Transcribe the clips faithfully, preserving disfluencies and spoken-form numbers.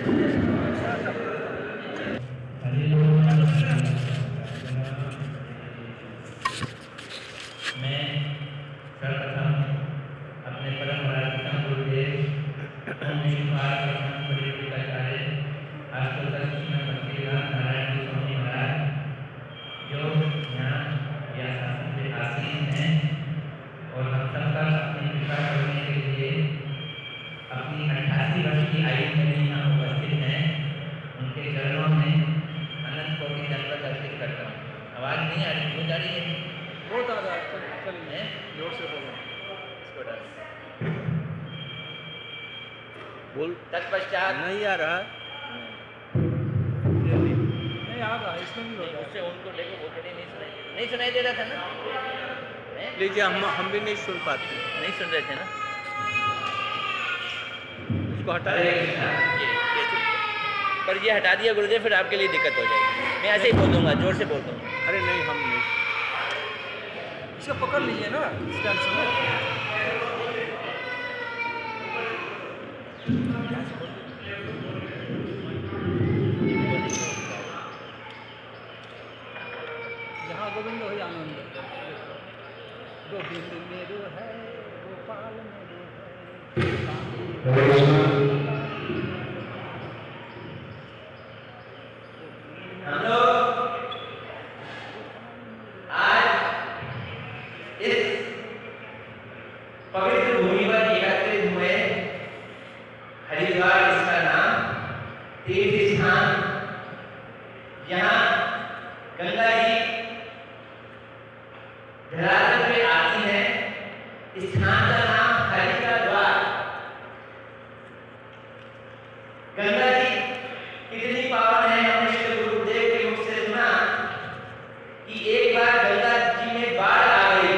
तत्पश्चात नहीं आ रहा, नहीं आ रहा, इसमें भी होता है। उससे उनको देखो वो थोड़ी नहीं सुनाई नहीं सुनाई दे रहा था ना। लीजिए, हम हम भी नहीं सुन पाते, नहीं सुन रहे थे ना। इसको हटा ये ये पर ये हटा दिया गुरुदेव, फिर आपके लिए दिक्कत हो जाएगी। मैं ऐसे ही बोल दूंगा, जोर से बोल दूंगा। अरे नहीं, हम नहीं, इसको पकड़ लीजिए ना स्टैंड से। जहाँ गोविंद हो आनंद, गोविंद मेरो है, गोपाल मेरो है। हम लोग आज इस पवित्र भूमि पर एकत्रित हुए। हरिद्वार इसका नाम, तीर्थ स्थान। यहाँ गंगा जी धरातल पे आती है। स्थान का नाम हरि का द्वार। गंगा जी कितनी पावन है, हमने श्री गुरुदेव के मुख से सुना कि एक बार गंगा जी में बाढ़ आ गई,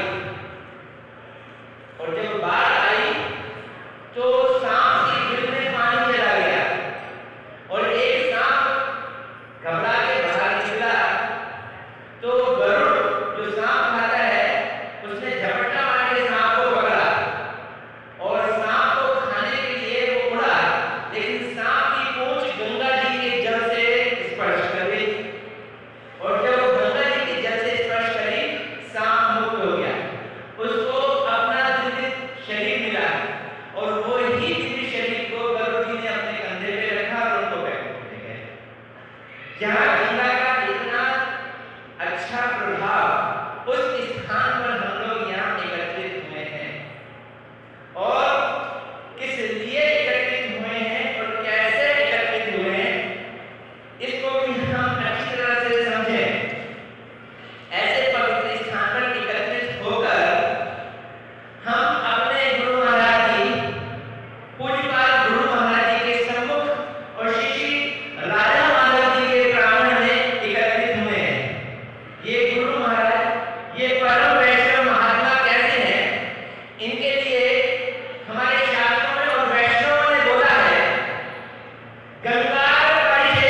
और जब बाढ़ आई तो सांप की भीड़ में पानी चला गया, और एक सांप घबरा के बाहर निकला। तो गरुड़ जो सांप खाता है, उसने झपट्टा मार के सांप को पकड़ा, और सांप को खाने के लिए वो उड़ा, लेकिन सांप की पूंछ गंगा जी के जल से स्पर्श कर गई, और जब गंगा जी के जल से स्पर्श करी, सांप मुक्त हो गया। उसको अपना दिव्य शरीर मिला, और वो ही दिव्य शरीर को गरुड़ जी ने अपने कंधे पे रखा और उनको बैठने गए। यहाँ गंगा का इतना अच्छा प्रभाव, उस स्थान पर हम लोग यहाँ एकत्रित हुए हैं, और किस लिए एकत्रित हुए हैं और कैसे एकत्रित हुए हैं, इसको भी हम अच्छी तरह से समझें। ऐसे पवित्र स्थान पर एकत्रित होकर हम अपने गुरु महाराज जी, पूज्यपाल गुरु महाराज जी के सम्मुख और श्री श्री राजा माधव जी के प्रांगण में एकत्रित हुए हैं। ये गुरु महाराज, ये परम वैष्णव महात्मा कैसे हैं, इनके लिए हमारे शास्त्रों में और वैष्णवों ने बोला है, गंगा परिषे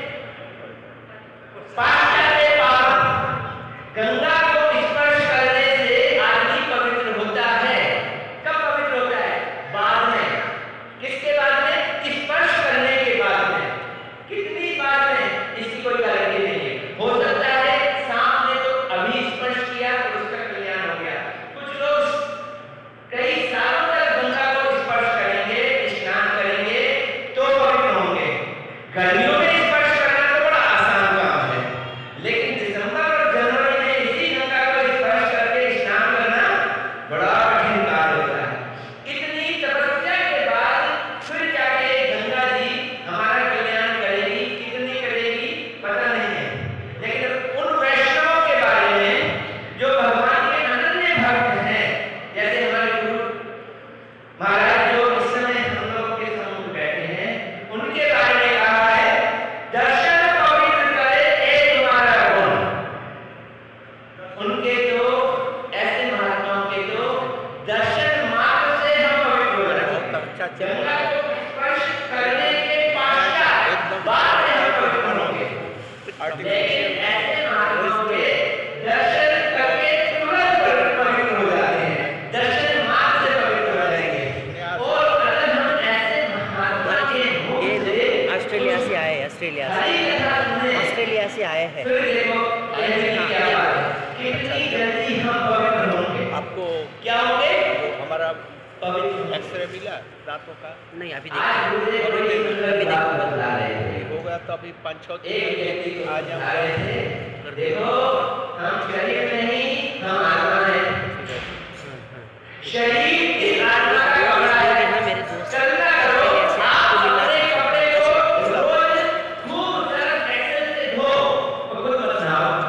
पाश्चात्य पावन। गंगा को स्पर्श करने से आदमी पवित्र होता है। कब पवित्र होता है? बाद में। किसके बाद में? स्पर्श करने के बाद में। कितनी बाद में? इसकी कोई गारंटी नहीं है। हो सकता है सांप ने तो अभी स्पर्श किया और उसका कल्याण हो गया। कुछ लोग कई सालों तक गंगा को स्पर्श करेंगे, स्नान करेंगे तो पवित्र होंगे। गर्मियों में स्पर्श करना तो बड़ा आसान काम है, लेकिन दिसंबर और जनवरी में इसी गंगा को स्पर्श करके स्नान करना बड़ा कठिन कार्य होता है। इतनी तपस्या के बाद फिर जाके गंगा जी हमारा कल्याण करेगी, कितनी करेगी पता नहीं है। लेकिन उन वैष्णवों के बारे में जो भगवान के अनन्य भक्त हैं, जैसे हमारे गुरु महाराज जो इस समय हम लोग के सम्मुख बैठे हैं, उनके बारे में कहा है ऑस्ट्रेलिया से आए हैं, ऑस्ट्रेलिया से ऑस्ट्रेलिया से आए हैं। फिर देखो क्या बात है, कितनी जल्दी हम पवित्र होंगे। आपको क्या होंगे? वो हमारा पवित्र। एक्सरे मिला रातों का? नहीं अभी आज देखो मुझे बड़ी सुंदर बात बतला रहे थे। हो गया तो अभी पाँच छः एक व्यक्ति दिन को आज बता हम रहे थे, देखो हम शरीर नहीं, हम आत्मा हैं। शरीर इस आत्मा का कपड़ा है। मेरे दोस्त चलना करो, आप अपने कपड़े को रोज खूब सर्फ एक्सेल से धो और खुद मत नहाओ,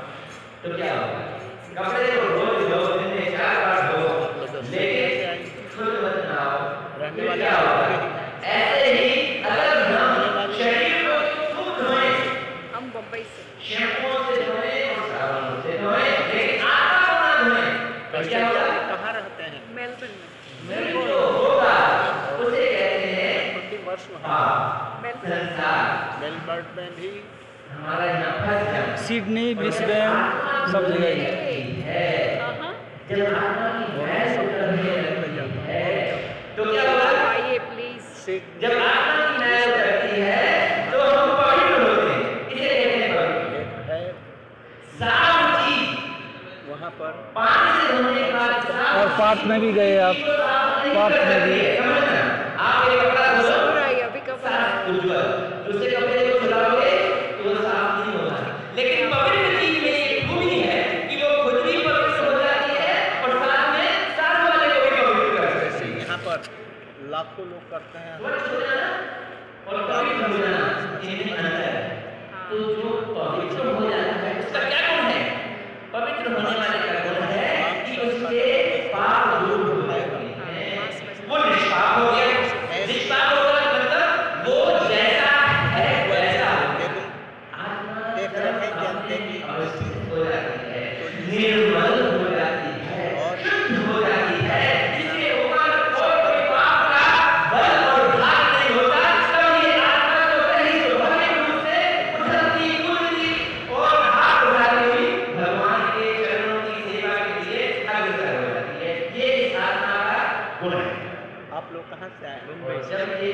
तो क्या होगा? कपड़े को रोज धो, दिन में चार बार धो, लेकिन खुद मत नहाओ, रहने फिर वाले क्या होगा? ऐसे ही अगर हम शरीर को खूब धोएं, हम बम्बई से शैम्पू से धोएं और साबुन से धोएं, लेकिन आत्मा को ना धोएं, तो क्या होगा? कहाँ रहते हैं? मेलबर्न में मेरे जो होगा उसे कहते हैं ट्वेंटी वर्ष में हाँ, मेलबर्न संसार। मेलबर्न में भी हमारा यहाँ फंस जाना। सिडनी, ब्रिस्बेन सब जगह ही है। हाँ जब आत्मा की भैंस उतरने लगती है, तो क्या होगा? आइए प्लीज। जब आत्मा की भैंस उतरती है, तो हम पवित्र होते हैं। इसे कहते हैं पवित्र। है साफ चीज वहाँ पर पानी से धोने के बाद साफ और पार्क में भी गए आप, पार्क में भी समझना, आप एक कपड़ा धो हो रहा है अभी कब साफ उज्जवल, दूसरे कपड़े को धुलाओगे तो वो साफ नहीं होगा। लेकिन पवित्र चीज में एक खूबी है कि वो खुद भी पवित्र हो जाती है और साथ में साथ वाले को भी पवित्र कर जैसे देती है। यहाँ पर लाखों लोग करते हैं। स्वच्छ हो जाना और पवित्र हो जाना इनमें अंतर है। तो जो पवित्र हो जाता है उसका क्या गुण है? पवित्र होने वाले का गुण है कि उसके पाप दूर हो जाते हैं। वो निष्पाप हो गया। निष्पाप होगा मतलब वो जैसा है वैसा आत्मा देख रहे हैं, जानते हैं कि अवस्थित हो जाती है, निर्मल हो जाती है और शुद्ध हो जाती है। इसके ऊपर कोई पाप का बल और भार नहीं होता। तब ये आत्मा तो कहीं स्वाभाविक रूप से उछलती कूदती और हाथ उठाती हुई भगवान के चरणों की सेवा के लिए अग्रसर हो जाती है। ये इस आत्मा का गुण है। आप लोग कहाँ से आए? और जब ये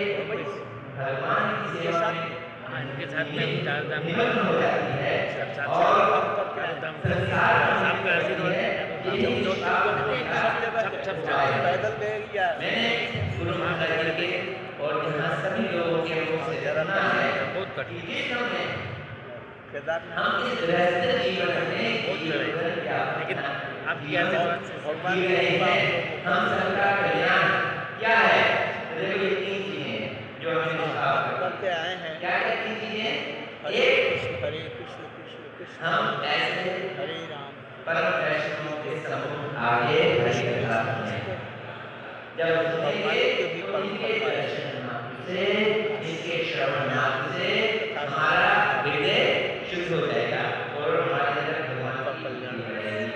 भगवान की सेवा में इनके साथ में चार धाम निमग्न हो जाती है और संसार आपका आशीर्वाद है। यही सब सब पैदल गए या मैंने गुरु महाराज जी के और यहाँ सभी लोगों के मुख से जानना है बहुत कठिन जिस समय केदारनाथ हम इस गृहस्थ जीवन में बहुत लड़ाई लेकिन आपकी आशीर्वाद से भगवान जी रहे हैं। हम सबका कल्याण क्या है? देखो ये तीन चीजें जो हमें निष्पाप करती करते आए हैं। हैं। क्या क्या तीन चीजें? हरे एक, कृष्ण हरे कृष्ण कृष्ण कृष्ण हम ऐसे हरे राम परम वैष्णवों के समूह आगे हरि कथा सुनें। जब सुनेंगे तो इनके दर्शन मात्र से, इनके श्रवण मात्र से हमारा हृदय शुद्ध हो जाएगा और हमारे अंदर भगवान का कल्याण बढ़ेगी।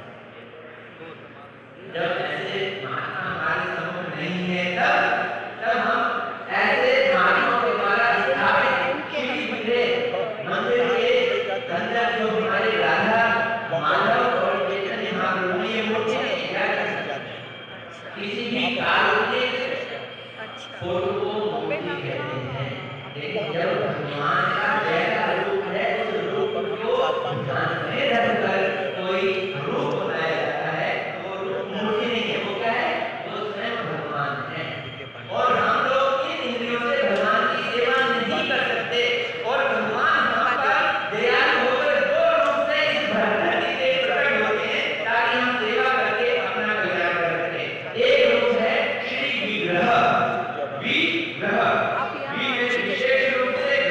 जब ऐसे महात्मा हमारे समूह नहीं है तब तब हम ऐसे धार्मिकों के द्वारा स्थापित श्री विग्रह मंदिर के अंदर जो हमारे राधा माधव और चैतन्य महाप्रभु ये मूर्ति नहीं क्या कर सकते? किसी भी काल्पनिक अच्छा फोटो को मूर्ति कहते हैं, लेकिन जब भगवान का जैसा रूप है उस रूप को ध्यान में रखकर कोई रूप बनाया जाता है तो वो रूप मूर्ति नहीं है। वो क्या है? वो स्वयं भगवान है। और हम लोग इन इंद्रियों से भगवान की सेवा नहीं कर सकते और भगवान हम पर दयालु होकर दो रूप से इस धरती पे प्रकट होते हैं ताकि हम सेवा करके अपना कल्याण कर सकें। एक रूप है श्री विग्रह। विग्रह आप यहाँ विग्रह विशेष रूप से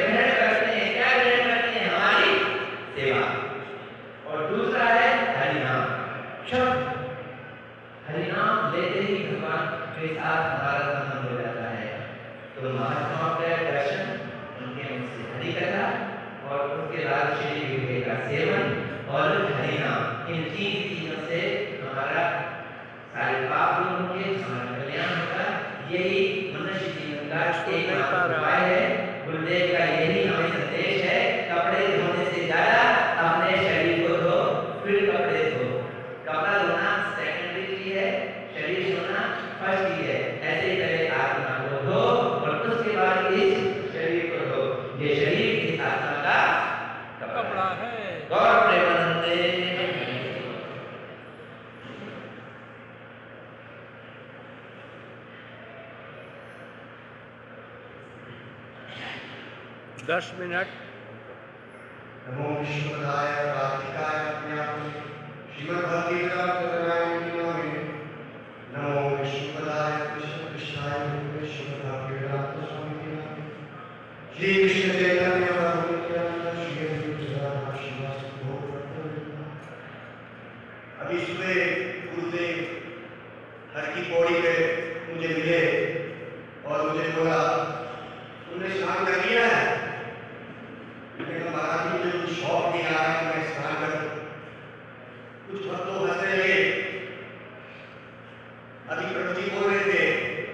दस मिनट। नमो विष्णुपदाय कार्तिकाय ज्ञानं श्रीमद्भगवद्गीताय नमो विष्णुपदाय कृष्ण कृष्णाय विष्णुपदाय श्री कृष्ण चैतन्य प्रभु नित्यानंद श्री अद्वैत श्रीवास। अभी सुबह गुरुदेव हर की पौड़ी पे मुझे मिले और मुझे बोला तुमने स्नान कर लिया है? मैंने कहा महाराज मुझे कुछ शौक नहीं आ रहा है मैं स्नान करूं। कुछ भक्त लोग हंसने लगे। अभी प्रभु जी बोल रहे थे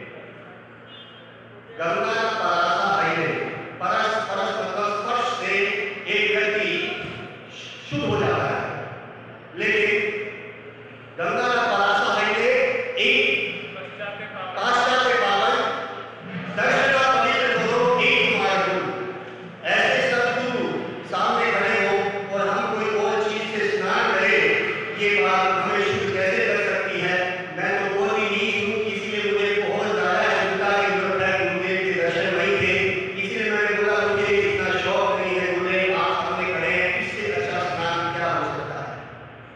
गंगा परासा भाई परस परस मतलब स्पर्श से एक व्यक्ति शुद्ध हो जाता है, लेकिन गंगा परासा भाई एक पाश्चात्य पावन दर्शन का पवित्र दोनों एक तुम्हारा गुरु। ऐसे सब गुरु सामने खड़े हो और हम कोई और चीज से स्नान करें, ये बात हमें शुद्ध कैसे कर सकती है? मैं तो बोल ही नहीं हूँ, इसलिए मुझे बहुत ज्यादा शुद्धता की जरूरत है। गुरुदेव के दर्शन वही थे, इसलिए मैंने बोला मुझे इतना शौक नहीं है। गुरुदेव आप सामने खड़े हैं, इससे अच्छा स्नान क्या हो सकता है?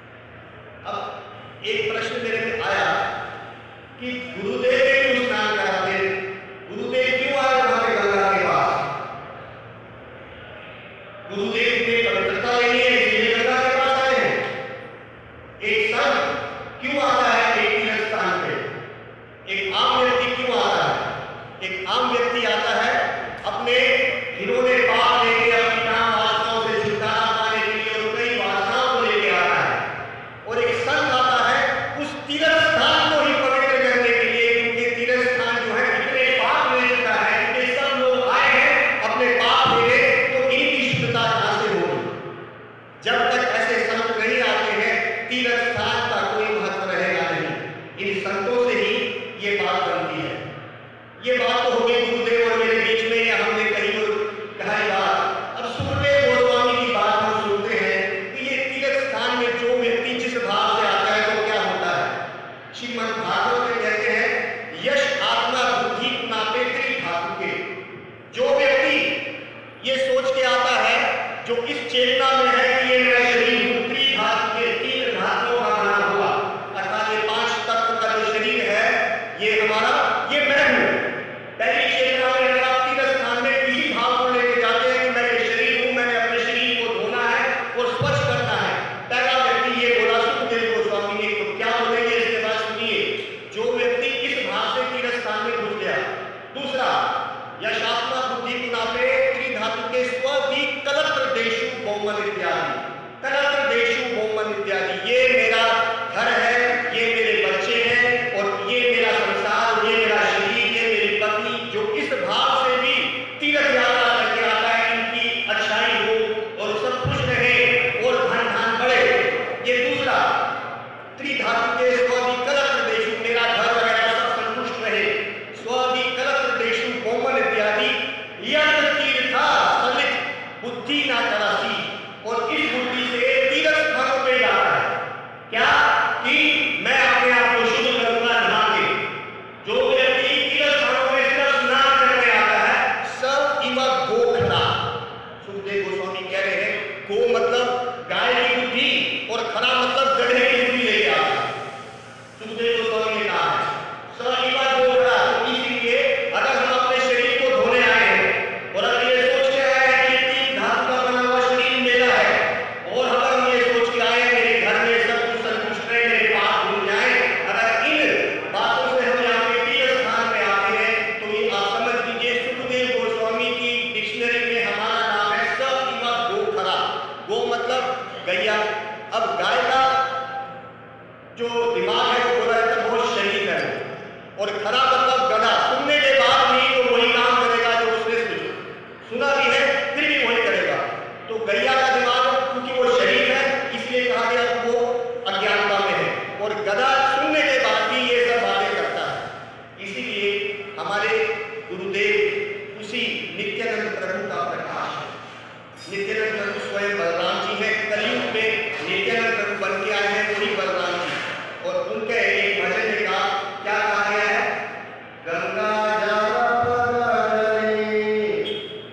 अब एक प्रश्न मेरे में आया कि गुरुदेव क्यों स्नान कराते? गुरुदेव क्यों आए वहां पे गंगा के पास? गुरुदेव ने पवित्रता लेनी है इसलिए गंगा के पास आए हैं। एक संत क्यों आता है एक तीर्थ स्थान पे? एक आम व्यक्ति क्यों आता है? एक आम व्यक्ति आता है अपने घिनौने पाप लेके, अपनी काम वासनाओं से छुटकारा पाने के लिए और कई वासनाओं को लेके आता है। और एक संत आता है उस तीर्थ स्थान को ही पवित्र करने के लिए, क्योंकि तीर्थ स्थान जो है इतने पाप ले चुका है, इतने सब लोग आए हैं अपने पाप लेने, तो इनकी शुद्धता कहां से होगी? जब तक ऐसे संत नहीं आते हैं तीर्थ स्थान का कोई महत्व रहेगा नहीं। इन संतों से ही ये बात बनती है। ये बात तो होगी गुरुदेव और मेरे बीच में, या हमने कहीं और कहा बात। अब सुखदेव गोस्वामी की बात हम सुनते हैं कि ये तीर्थ स्थान में जो व्यक्ति जिस भाव से आता है तो क्या होता है? श्रीमद् भागवत में कहते हैं यश आत्मा बुद्धि नापे त्रिधातु के। जो व्यक्ति ये सोच के आता है, जो इस चेतना में है कि ये मेरा शरीर हूं, त्रिधातु के तीन धातुओं का बना हुआ, अर्थात ये पांच तत्व का जो शरीर है ये हमारा, ये मैं हूं। पहली चेतना में अगर आप तीर्थ स्थान में इसी भाव को लेके जाते हैं कि मैं ये शरीर हूं, मैंने अपने शरीर को धोना है और स्वच्छ करना है। पहला व्यक्ति ये बोला सुखदेव गोस्वामी ने। तो क्या बोलेंगे इसके बाद सुनिए। जो व्यक्ति इस भाव से तीर्थ स्थान में घुस गया। दूसरा यशात्मा बुद्धि गुणापे त्रिधातु के स्वदी कलत्र देशु बहुमन इत्यादि। कलत्र देशु बहुमन इत्यादि, ये मेरा घर है, ये मेरे बच्चे हैं और ये मेरा संसार, ये मेरा शरीर, ये मेरी पत्नी, जो इस भाव से भी तीर्थ यात्रा करके आता है इनकी अच्छाई हो और सब खुश रहे और धन धान बढ़े। ये दूसरा त्रिधातु के स्वदी कलत्र देशु, मेरा घर वगैरह सब संतुष्ट रहे। स्वदी कलत्र देशु बहुमन इत्यादि यद तीर्था समित बुद्धि ना करासी। और इस बुद्धि से तीर्थ स्थानों पे जाता है क्या कि मैं अपने आप को शुद्ध करूंगा नहा के। जो व्यक्ति तीर्थ स्थानों में सिर्फ स्नान करने आता है सब इव गोखरा। सुखदेव गोस्वामी कह रहे हैं गो मतलब गाय की बुद्धि और खरा मतलब गधे की बुद्धि लेके आता है। सुखदेव गोस्वामी ने कहा है स इव गोखरा। तो इसलिए अगर हम अपने शरीर को धोने आए हैं और अगर ये सोच के आए हैं कि तीन धातु का बना हुआ शरीर मेरा है, और अगर हम ये सोच के आए हैं मेरे घर में सब कुछ संतुष्ट रहे, मेरे पाप धुल जाए, अगर इन बातों से हम यहाँ पे तीर्थ स्थान पे आते हैं तो ये आप समझ लीजिए सुखदेव गोस्वामी की डिक्शनरी में हमारा नाम है स इव गोखरा। गो मतलब गैया। अब गाय का जो दिमाग है वो बोला जाता है बहुत शरीर है, और खरा मतलब गधा। सुनने के बाद भी तो वही काम करेगा जो उसने सुना भी है, फिर भी वही करेगा। तो गैया का दिमाग क्योंकि वो शरीर है इसलिए कहा गया वो अज्ञानता में है, और गधा सुनने के बाद भी ये सब बातें करता है। इसीलिए हमारे गुरुदेव उसी नित्यानंद प्रभु का प्रकाश है। नित्यानंद प्रभु स्वयं बलराम जी हैं। कलयुग में नित्यानंद प्रभु बन के आए हैं वही बलराम जी। और उनके एक भजन में कहा, क्या कहा गया है? गंगा जल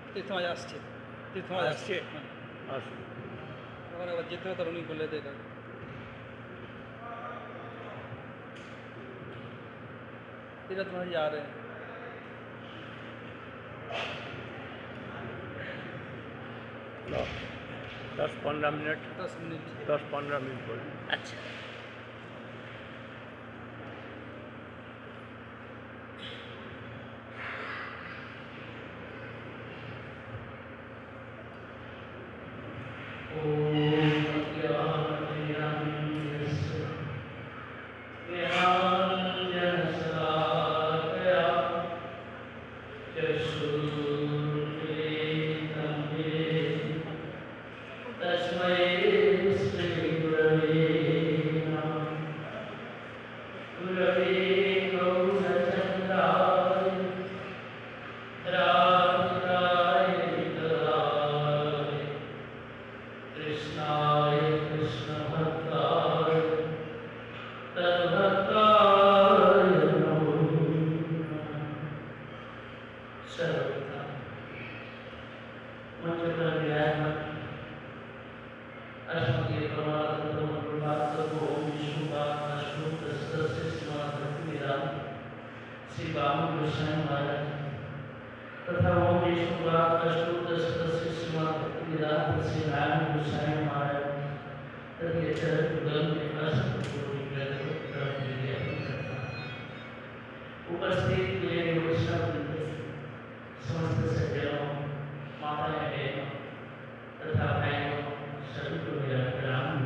তীর্থমাজ আসছে তীর্থমাজ আসছে আসছে। হ্যাঁ আসুন। যখন আবার যেতে হবে তাহলে উনি বলে দেয় তাকে तीर्थमाज जा रहे हैं लो, दस पंद्रह मिनट दस मिनट दस पंद्रह मिनट बोले। अच्छा तथा वो विष्णुपाद अष्टोत्तर सदस्य श्रीमद भक्तिवेदांत श्री नारायण गोसाई महाराज तथा चरण युगल में असंख्य कोटि ग्रंथों ग्रंथ विज्ञापन करता है। उपस्थित मेरे वैष्णव समस्त सज्जनों माताएं बहनों तथा भाइयों सभी को मेरा प्रणाम।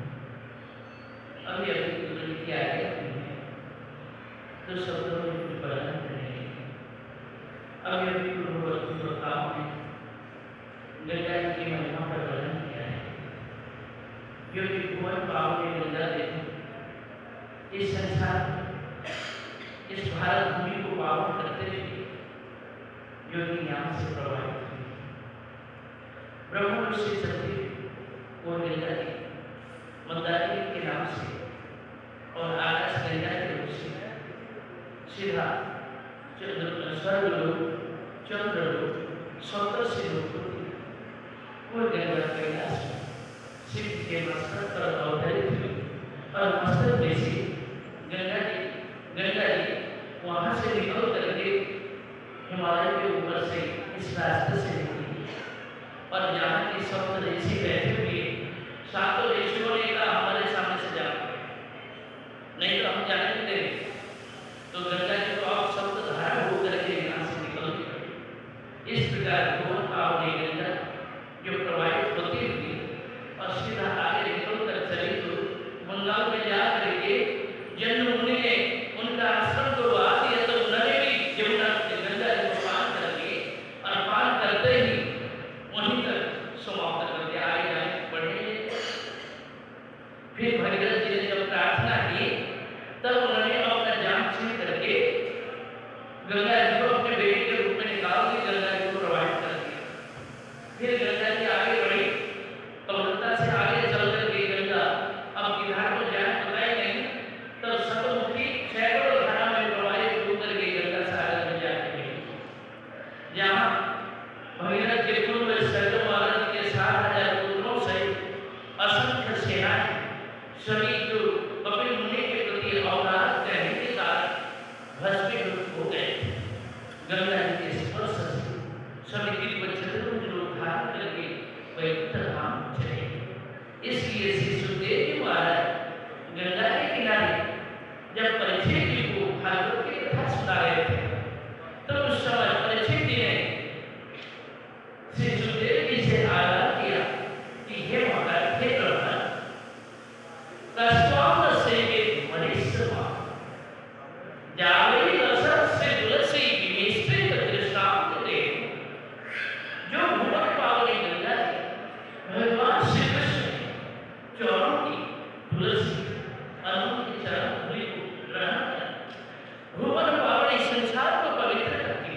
अभी अभी गुरु की आज्ञा हुई है तो शब्दों में कुछ वर्णन करेंगे। अभी अभी गुरु वस्तु प्रभाव में गंगा जी की महिमा का वर्णन किया है। जो कि भुवन पावन गंगा देवी इस संसार इस भारत भूमि को पावन करते हुए योगी ज्ञान से प्रभावित हुई। ब्रह्म ऋषि सती और गंगा जी मंदाकिनी के नाम से और आकाश गंगा के रूप से सीधा स्वर्गलोक चंद्रलोक सप्तर्षि लोकों और गंगा कैलाश शिव के मस्तक पर अवतरित हुई और मस्तक में से गंगा जी गंगा जी वहां से निकल करके हिमालय के ऊपर से इस रास्ते से निकली और यहाँ के सप्त ऋषि बैठे हुए सातों ऋषियों ने कहा हमारे सामने से जा नहीं तो हम जाने नहीं देंगे। तो गंगा जी को आप सप्त धारा होकर के यहाँ से निकल गए। इस प्रकार भुवन पावनी गंगा जो प्रवाहित होती हुई और सीधा आगे निकल कर चली तो बंगाल में जा करके जन्म मुनि ने उनका आश्रम को आ दिया तो उन्होंने भी यमुना गंगा जी को पान कर लिए और पान करते ही वहीं तक समाप्त कर दिया। आगे जाने बढ़े। फिर भगीरथ जी ने जब प्रार्थना की तब उन्होंने अपना जान छीन करके गंगा जी को अपने बेटे के रूप में निकाल के गंगा जी को प्रवाहित कर दिया। फिर गंगा जी आगे बढ़ी कमलता से आगे चल करके गंगा अब किनार को जाए पता ही नहीं तब सतमुखी सैकड़ों धारा में प्रवाहित होकर के गंगा सागर में जाके मिली जहाँ भगीरथ के पूर्व सर्व महाराज के सात हजार पुत्रों सहित असंख्य सेनाएं सभी जो कपिल मुनि के प्रति अवतार कहने के कारण भस्मीभूत हो गए। गंगा जी के स्पर्श से सभी दिव्य चतुर्भुज रूप धारण करके पवित्र धाम चले। इसलिए श्री सुखदेव जी महाराज गंगा के किनारे जब परीक्षित जी को भागवत की कथा सुना रहे थे तो उस समय परीक्षित जी ने श्री सुखदेव जी से आग्रह किया कि हे महाराज हे ब्रह्मन कष्टों से एक मनीषमा जावली रसद से तुलसी विमिश्रित कृष्णांत दे जो भुवन पावनी गंगा जी भगवान श्री कृष्ण ने चरणों की तुलसी अनु के चरण धूलि को ग्रहण कर भुवन पावनी संसार को पवित्र करती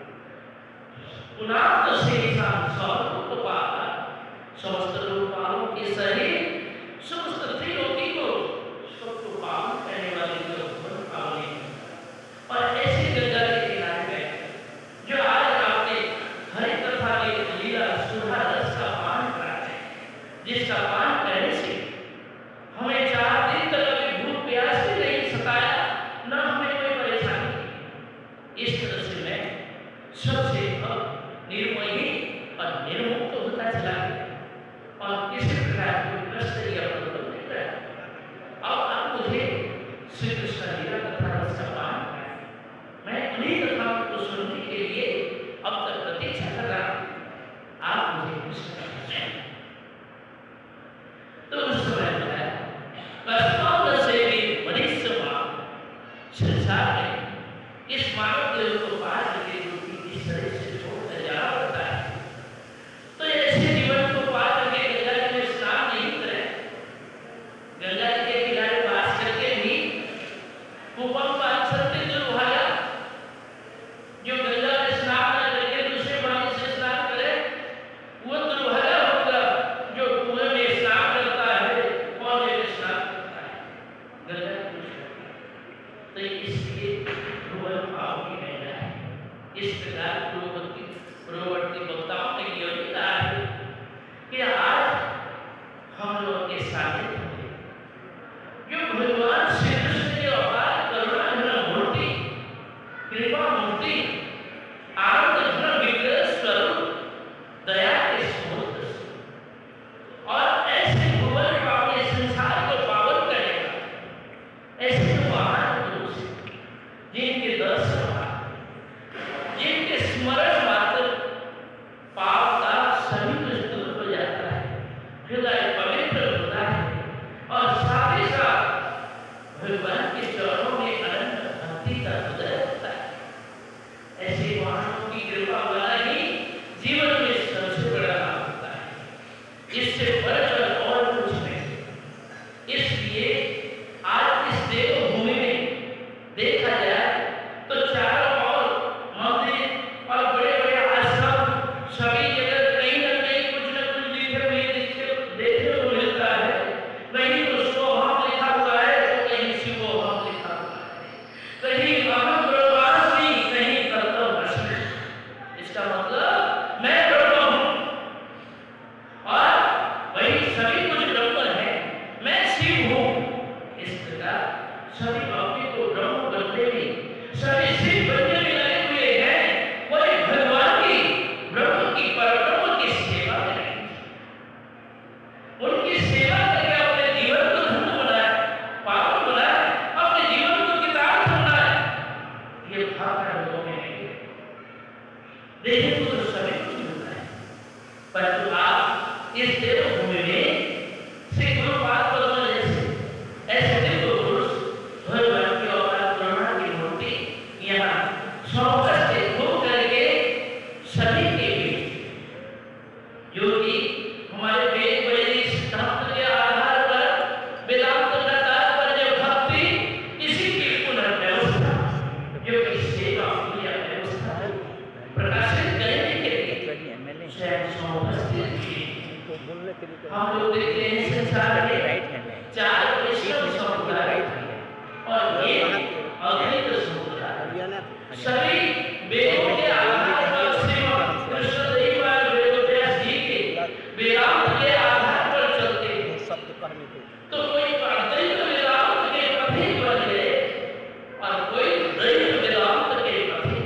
पुनात से सर्व पार समस्त रूपालों के सहित समस्त त्रिलोकी को सबको पावन करने वाली जो भुवन पावनी और ऐसी गंगा के किनारे में जो आज आपने हरि कथा और किसी प्रकार की कष्ट या प्रॉब्लम नहीं रहा। अब अब मुझे श्री कृष्ण लीला कथा रस का पान कराएं। मैं उन्हीं कथाओं को सुनने के लिए अब तक प्रतीक्षा कर रहा हूं। आप मुझे कृष्ण कथा सुनाएं। तो उस समय बताया कस्माद से भी मनुष्य मानव संसार में इस मानव देव को पार करके जो कि इस तरह से छोड़कर जाना पड़ता है, तो ऐसे जीवन को पार करके गंगा जी में स्नान नहीं करें, गंगा जी के किनारे वास करके भी कुपम पान सकते जो भाया जो गंगा में स्नान न करके दूसरे पानी से स्नान करे वो दुर्भागा होगा जो कुएं में स्नान करता है और में स्नान करता है गंगा की। तो इसलिए ध्रुव भाव की महिला है। इस प्रकार पूर्ववर्ती पूर्ववर्ती वक्ताओं ने यह भी कहा है कि आज हम लोग के सामने जो भगवान श्री कृष्ण के अपार करुणा घन मूर्ति कृपा मूर्ति आनंद घन विग्रह स्वरूप दया के स्रोत और ऐसे भुवन पावन संसार को पावन करेगा ऐसे महान पुरुष जिनके दर्शन जिनके स्मरण मात्र पाप का सभी कुछ दूर हो जाता है, हृदय पवित्र होता है और साथ ही साथ भगवान के चरणों में अनंत भक्ति का उदय होता है। ऐसे महानों की कृपा वाला ही जीवन में सबसे बड़ा लाभ होता है। इससे बढ़कर और कुछ नहीं। इसलिए आज इस देवभूमि में देखा जाए तो चारों ओर मंदिर और बड़े बड़े आश्रम सभी जगह कहीं न कहीं कुछ न कुछ लिखे हुए देखने को मिलता है। कहीं तो सोहम लिखा हुआ है तो कहीं शिवोहम लिखा हुआ है, कहीं अहम ब्रह्मास्मि कहीं कर्तव्यस्मि। इसका मतलब मैं ब्रह्म हूँ और वही सभी कुछ ब्रह्म है, मैं शिव हूँ। इस प्रकार सभी अपने को ब्रह्म बनने में सभी शिव बनने में लगे हुए हैं। वही भगवान की ब्रह्म की परब्रह्म की सेवा करें, उनकी सेवा करके अपने जीवन को धन्य बनाए, पावन बनाए, अपने जीवन को कृतार्थ बनाए। ये भाव लोगों में नहीं है। देखिए तो सभी कुछ मिलता है, परंतु आप इस देवभूमि में श्री गुरुपाद पद्म जैसे ऐसे दिव्य पुरुष भगवान की अवतार करुणा की मूर्ति यहाँ सौकस से हो करके सभी के बीच जो कि हमारे वेद वैदिक सिद्धांत के आधार पर वेदांत का तात्पर्य भक्ति इसी की पुनर्व्यवस्था जो कि सेवा या व्यवस्था प्रकाशित करने के लिए स्वयं सौकस की हम लोग देखते हैं संसार में चार वैष्णव समुदाय और एक अद्वैत समुदाय। सभी वेदों के आधार पर श्रीमद् कृष्णदेव और वेदव्यास जी के वेदांत के आधार पर चलते हैं। तो कोई अद्वैत वेदांत के पथिक बन गए और कोई द्वैत वेदांत के पथिक।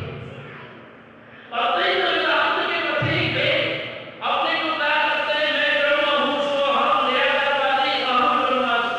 अद्वैत वेदांत के पथिक में अपने को क्या करते हैं, मैं ब्रह्म हूँ, सोहम निराकारवादी अहम ब्रह्मास्मि।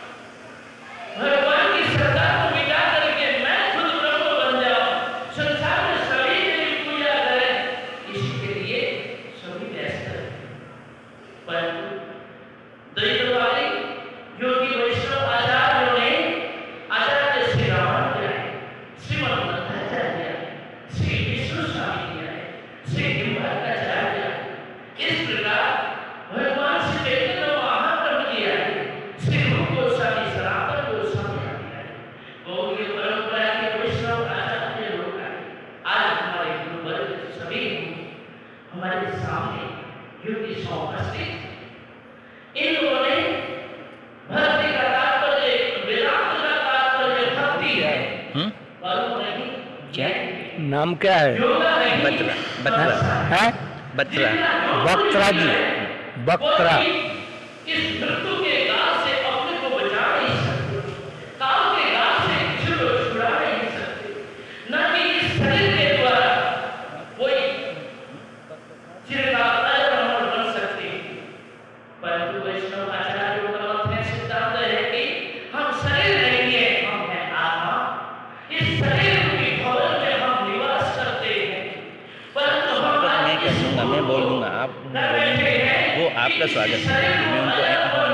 भगवान की श्रद्धा को मिटा करके मैं खुद ब्रह्म बन जाऊं, संसार में सभी मेरी पूजा करें, इसी के लिए सभी व्यस्त हैं। परंतु द्वैतवादी जो कि वैष्णव आचार्यों ने आचार्य श्री रामानुजाचार्य, श्रीमद् मध्वाचार्य, श्री विष्णु स्वामी जी आए, श्री निम्बार्काचार्य, इस प्रकार भगवान श्री चैतन्य महाप्रभु जी आए, श्री रूप गोस्वामी सनातन गोस्वामी आए, गौड़ीय परंपरा के वैष्णव आचार्य लोग आए। आज हमारे गुरु वर्ग सभी हमारे सामने जो कि सौपस्थित इन लोगों ने भक्ति का तात्पर्य वेदांत का तात्पर्य भक्ति है और नहीं क्या नाम क्या है? योगा नहीं बत्रा बत्रा है बत्रा बक्तरा जी, बक्तरा। इस मृत्यु के गाल से अपने को बचा नहीं सकते, काल के गाल से किसी को छुड़ा नहीं सकते, न कि इस शरीर के द्वारा कोई चिरकाल अमर बन सकते हैं। आप बोलेंगे वो आपका स्वागत है। मैं उनको आह्वान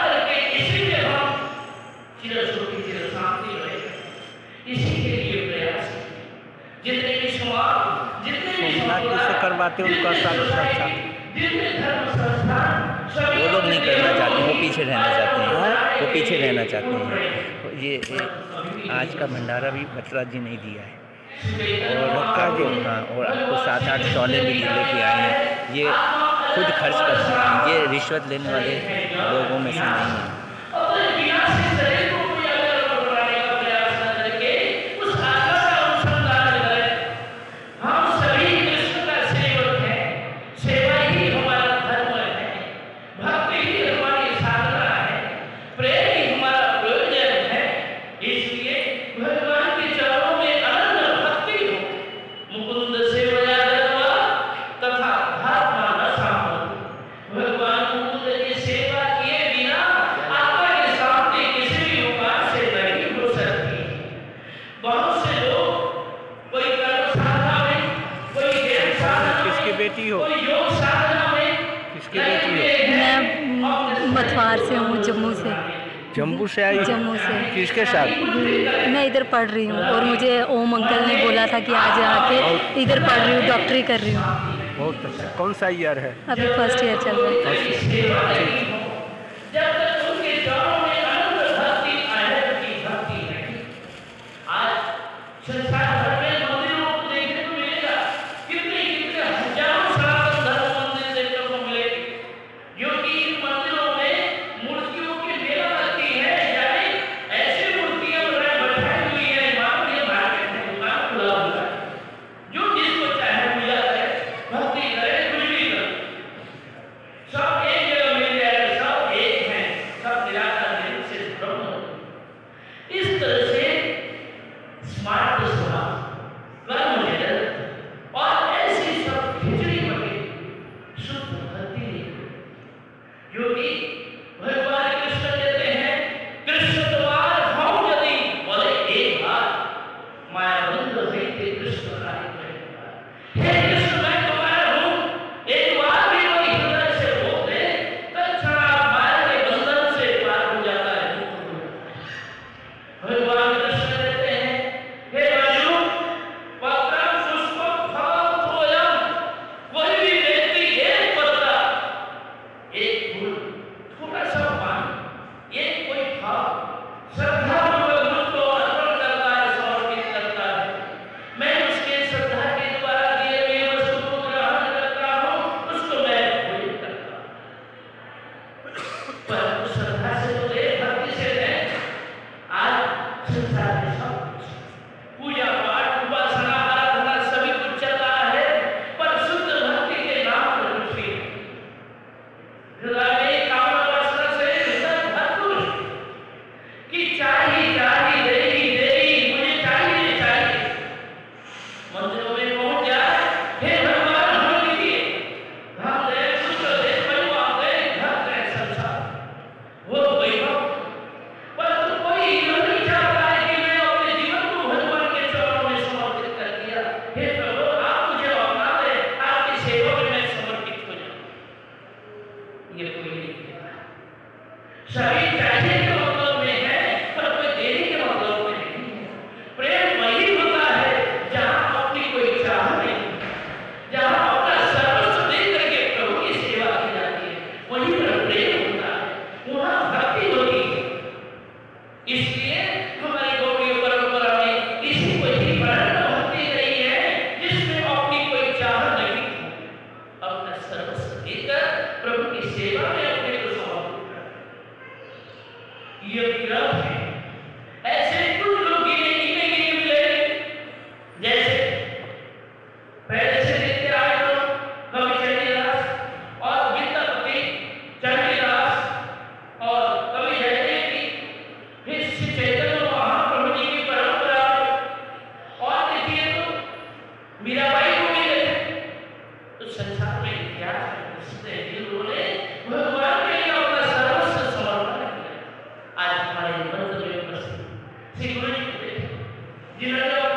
सोमनाथ जिससे करवाते हैं उनका स्वागत अच्छा। वो लोग नहीं करना चाहते, वो पीछे रहना चाहते हैं, वो पीछे रहना चाहते हैं। ये, ये आज का भंडारा भी भट्टराज जी नहीं दिया है और आपको हाँ और आपको सात आठ तौले भी लेके आए हैं। ये खुद खर्च करते हैं, ये रिश्वत लेने वाले लोगों में से नहीं हैं। बेटी हो किसकी बेटी हो? मैं मथुआर से हूँ, जम्मू से। जम्मू से आई? जम्मू से। किसके साथ? मैं इधर पढ़ रही हूँ और मुझे ओम अंकल ने बोला था कि आज आके इधर पढ़ रही हूँ, डॉक्टरी कर रही हूँ। बहुत अच्छा। कौन सा ईयर है? अभी फर्स्ट ईयर चल रहा है।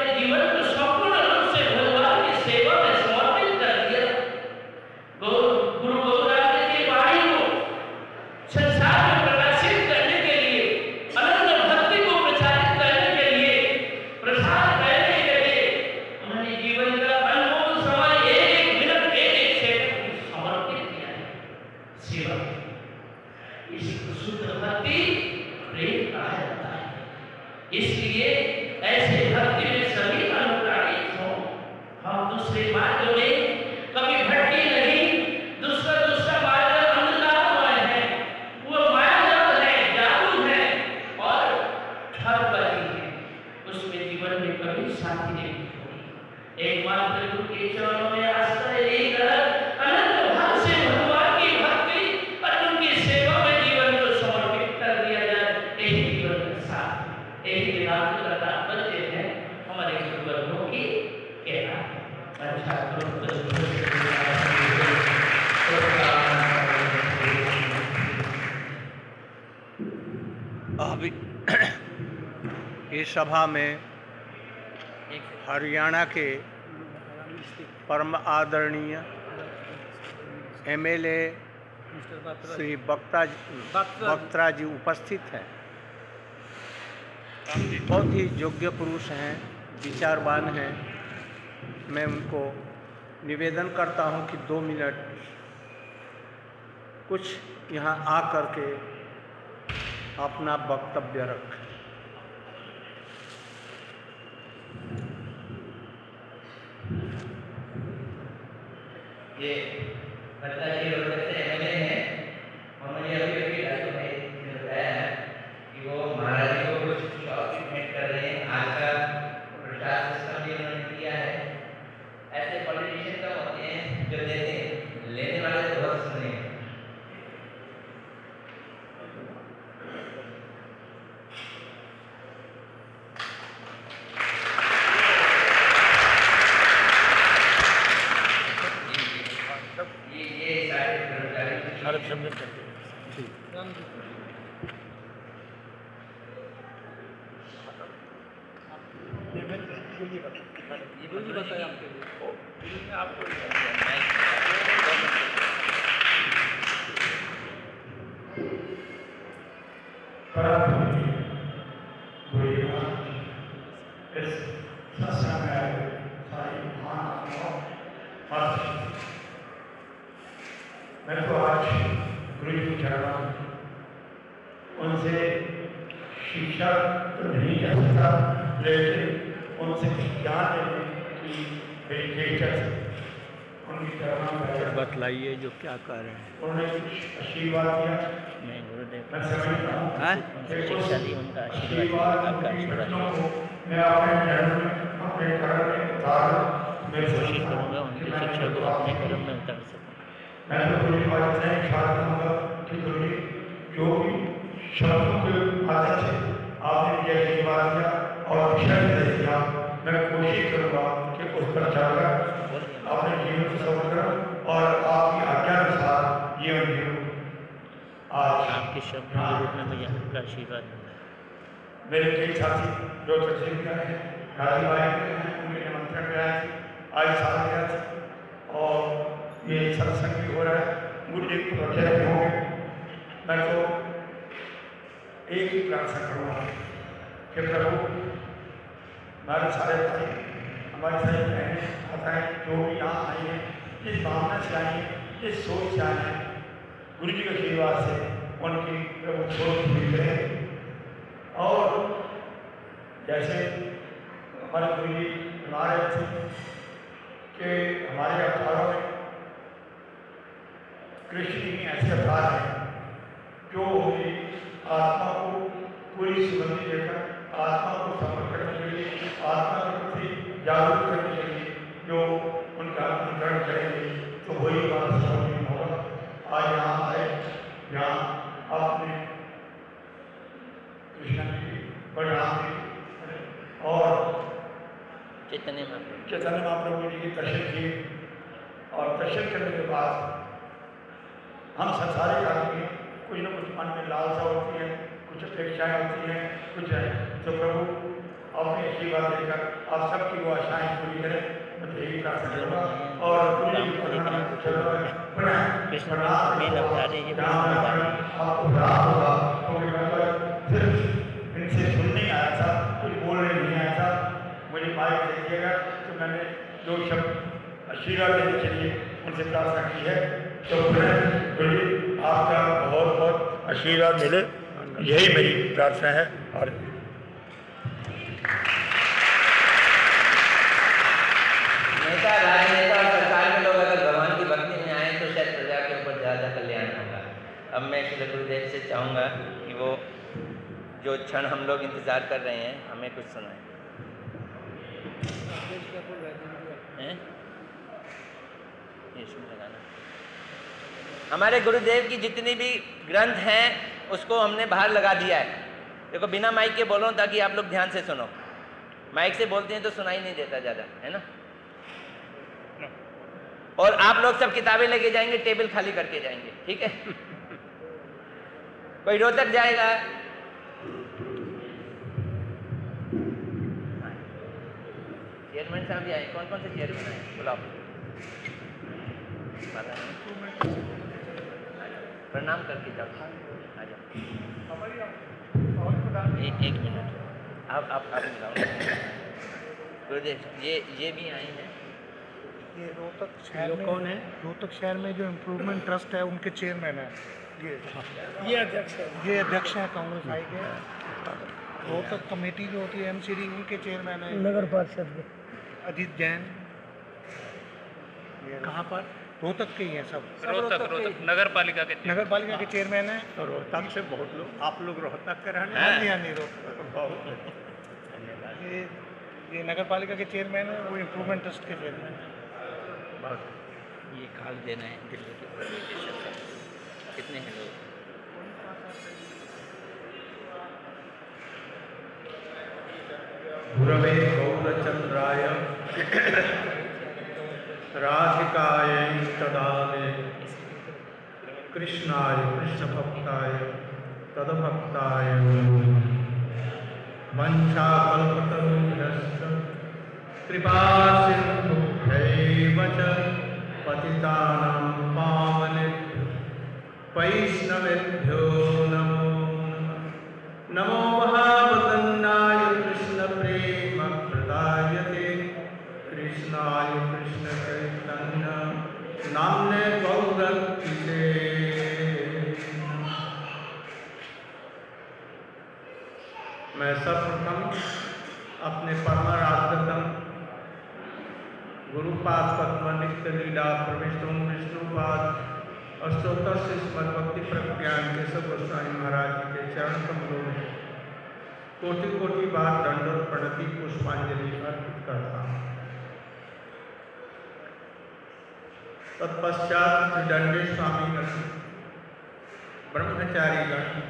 Go शुद्ध भक्ति प्रेम कहा जाता है। इसलिए ऐसे भक्ति में सभी अनुप्राणित हों। हम दूसरे मार्ग में कभी भटके नहीं, दूसरा दूसरा मार्ग अंधकार हुआ है, वो मायाजाल है, जादू है और ठगबाजी है, उसमें जीवन में कभी शांति नहीं होगी। एकमात्र गुरु के चरणों में आश्रय लेकर अनंत भाव से भगवान की भक्ति और उनकी सेवा में जीवन को समर्पित कर दिया जाए, यही जीवन का साथ, यही वेदांत का तात्पर्य है हमारे गुरुवर्गों की कहना। अच्छा अभी इस सभा में हरियाणा के परम आदरणीय एमएलए श्री बक्ता बक्त्रा जी उपस्थित हैं। बहुत ही योग्य पुरुष हैं, विचारवान हैं। मैं उनको निवेदन करता हूं कि दो मिनट कुछ यहाँ आ कर के अपना वक्तव्य रखें। ये बच्चा जी और से एमएलए हैं और मुझे अभी अभी डॉक्टर भाई ने बताया है कि वो महाराज जी को कुछ शॉर्ट कर रहे हैं। आज का प्रचार सिस्टम भी उन्होंने किया है। ऐसे पॉलिटिशियन कब होते हैं जो देते हैं, लेने वाले तो बहुत सुने हैं। मैं तो आज गुरु जी को चढ़ा उनसे शिक्षा तो नहीं कर सकता, लेकिन उनसे ज्ञान लेने की मेडिटेशन उनकी करना बतलाइए जो क्या कर रहे हैं। उन्होंने कुछ आशीर्वाद दिया। मैं गुरुदेव मैं समझता हूँ उनसे शिक्षा ली, उनका आशीर्वाद आपका आशीर्वाद मैं अपने जन्म में अपने कर्म में उतार मैं कोशिश करूँगा उनकी शिक्षा को अपने कर्म में उतार सकूँ। मैं तो पूरी बात से ख्याल करूँगा कि गुरु जो भी शब्दों के माध्यम से आपने मुझे आशीर्वाद दिया और विषय दिया, मैं कोशिश करूँगा कि उस पर चलकर अपने जीवन को सफल करूँ और आपकी आज्ञानुसार जीवन जीऊँ। आज आपके शब्द के रूप में मुझे आपका आशीर्वाद मिला है। मेरे कई साथी जो तस्वीर का है राजी भाई उनके निमंत्रण में आए थे, आज साल गया था और ये सत्संग भी हो रहा है। मुझे प्रत्यय भी होंगे। मैं तो एक ही प्रार्थना करूँगा कि प्रभु हमारे सारे भाई, हमारे सारे बहनें, माताएं जो भी यहाँ आई हैं, जिस भावना से आई हैं, जिस सोच से आई हैं, गुरु जी के आशीर्वाद से उनकी प्रभु सोच पूरी करें। और जैसे हमारे गुरु जी बता रहे थे कि हमारे अवतारों में कृष्ण जी ऐसे अवतार हैं जो हमें आत्मा को पूरी सुगंधी देकर आत्मा को समर्पण करने के लिए, आत्मा के प्रति जागरूक करने के लिए जो उनका अनुकरण करेंगे तो वही बात समझ में होगा। आज यहाँ आए, यहाँ आपने कृष्ण जी, बलराम जी और चैतन्य महाप्रभु चैतन्य महाप्रभु जी के दर्शन किए और दर्शन करने के बाद हम संसारिक आदमी कुछ न कुछ मन में लालसा होती है, कुछ अपेक्षाएं होती हैं, कुछ है तो प्रभु अपने आशीर्वाद देकर आप सबकी वो आशाएं पूरी करें। मैं यही प्रार्थना करूँगा और सिर्फ इनसे सुनने आया था, कुछ बोलने नहीं आया था। मुझे माइक दे दिएगा तो मैंने दो शब्द आशीर्वाद देने के लिए उनसे प्रार्थना की है। तो आपका बहुत बहुत आशीर्वाद मिले, यही मेरी प्रार्थना है। और नेता, राजनेता और सरकार के लोग अगर भगवान की भक्ति में आए तो शायद प्रजा के ऊपर ज़्यादा कल्याण होगा। अब मैं श्री गुरुदेव से चाहूँगा कि वो जो क्षण हम लोग इंतज़ार कर रहे हैं हमें कुछ सुनाएं। हैं? इसमें लगाना। हमारे गुरुदेव की जितनी भी ग्रंथ हैं उसको हमने बाहर लगा दिया है। देखो बिना माइक के बोलो ताकि आप लोग ध्यान से सुनो। माइक से बोलते हैं तो सुनाई नहीं देता ज़्यादा, है ना। और आप लोग सब किताबें लेके जाएंगे, टेबल खाली करके जाएंगे, ठीक है। कोई रोहतक जाएगा, चेयरमैन साहब भी आए। कौन कौन से चेयरमैन आए बुलाओ। प्रणाम करके जाओ, आ जाओ। एक एक मिनट आप आप आप मिलाओ। गुरुदेव ये ये भी आए हैं। ये रोहतक शहर में कौन है? रोहतक शहर में जो इम्प्रूवमेंट ट्रस्ट है उनके चेयरमैन है ये ये अध्यक्ष है ये अध्यक्ष हैं कांग्रेस आई के। रोहतक कमेटी जो होती है एमसीडी उनके चेयरमैन है नगर पार्षद अजीत जैन। कहाँ पर? रोहतक के ही हैं सब। रोहतक रोहतक नगर पालिका के नगर पालिका के चेयरमैन हैं। तो रोहतक से बहुत लोग, आप लोग रोहतक के रहने हाँ नहीं हाँ नहीं रोहतक ये ये नगर पालिका के चेयरमैन है, वो इम्प्रूवमेंट ट्रस्ट के चेयरमैन है। ये कार्ड देना है दिल्ली के। कितने हैं लोग? गुरवे गौरचंद्राय राधिकायै तदाले कृष्णाय कृष्णभक्ताय तदभक्ताय वंशाकल्पतरुभ्यश्च कृपासिन्धुभ्यैव च पतितानां पावनेभ्यो वैष्णवेभ्यो नमो नमः। नमो महावदन्नाय कृष्णप्रेम प्रदायते कृष्णाय कृष्णचैतन्य नाम्ने गौरक्षिते। मैं सर्वप्रथम अपने परमाराध्यतम गुरुपाद पद्म नित्य लीला प्रविष्णु विष्णुपाद अष्टोत्तर से भक्ति प्रज्ञान केशव गोस्वामी महाराज जी के चरण कमलों में कोटि कोटि बार दंडोत प्रणति पुष्पांजलि अर्पित करता हूँ। तत्पश्चात दंडे स्वामी ब्रह्मचारी गण